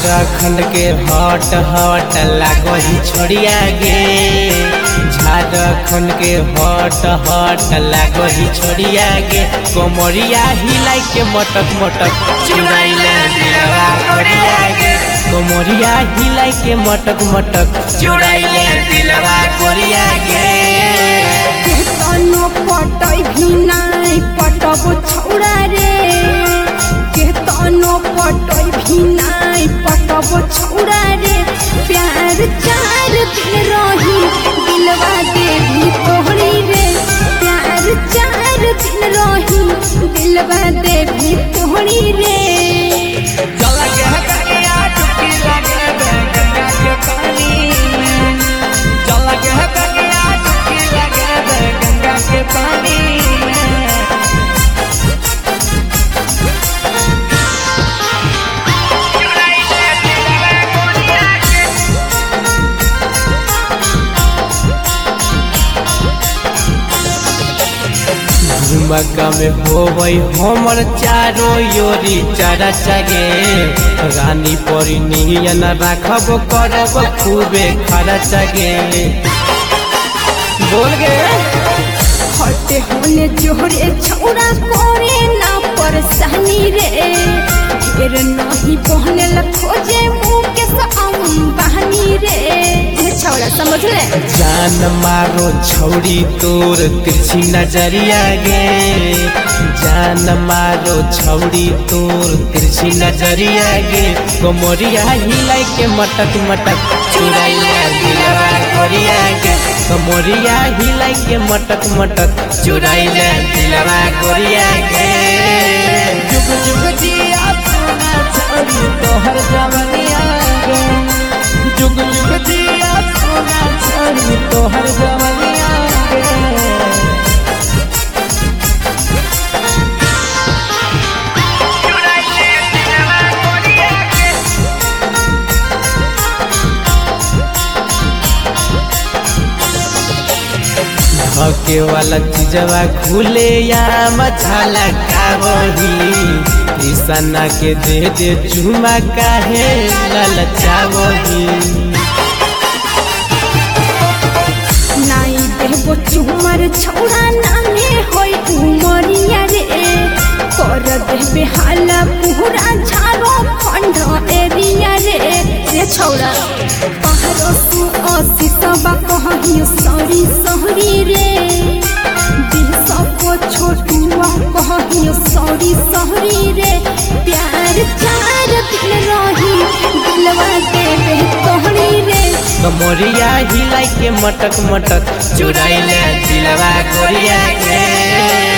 झारखंड के हट हट लागही छोड़िया गे, झारखंड के हट हट लागही छोड़िया गे। कोमरिया हिलाई के मटक मटक चुराइले दिलवा गोरिया गे, कोमरिया हिलाई के मटक मटक चुराइले दिलवा गोरिया गे। केतनो पटई भी नाई पटबो छौड़ा रे, केतनो पटई भी नाई पटबो छौड़ा रे। प्यार 4 दिन रही दिलवा देवी तोहरी रे, प्यार 4 दिन रही दिलवा देवी तोहरी रे। झुमका में होवई हमर चारो योरी चारा चागे, रानी परी नियन राखब करब खूबे खरा चागे। बोल गे हटे होने जोरे छौड़ा करे ना परेशानी रे, ढेर नहीं पहने ला खोजे मुँह के बहानी रे। छौड़ा समझ ले, जान मारो छौड़ी तोर तिरछी नजरिया गे, जान मारो छौड़ी तोर तिरछी नजरिया गे। कोमरिया हिलाई के मटक मटक चुराइले दिलवा गोरिया गे, कोमरिया हिलाई के मटक मटक चुराइले दिलवा गोरिया गे। जुग जुग जिया सोना छौड़ी तोहर जवनिया गे, जुग जुग जिया सोना छौड़ी तोहर जवनिया गे। हके वाला चीजवा खुले या मछाला कावही, ईसना के दे दे चुमा काहे ललचावही। नाई देबो चुमर छौड़ा नामे होई उमरिया रे, कर देबे हाला पूरा झारो खंड एरिया रे। छौड़ा पहाड़ो सु असी सबा कहियो सॉरी सहरी रे, सबको छोटुआ कहियो सॉरी सहरी रे। प्यार 4 दिन रही दिलवा देवे तोहरी रे, कोमरिया हिलाई के मटक मटक चुराइले दिलवा गोरिया गे।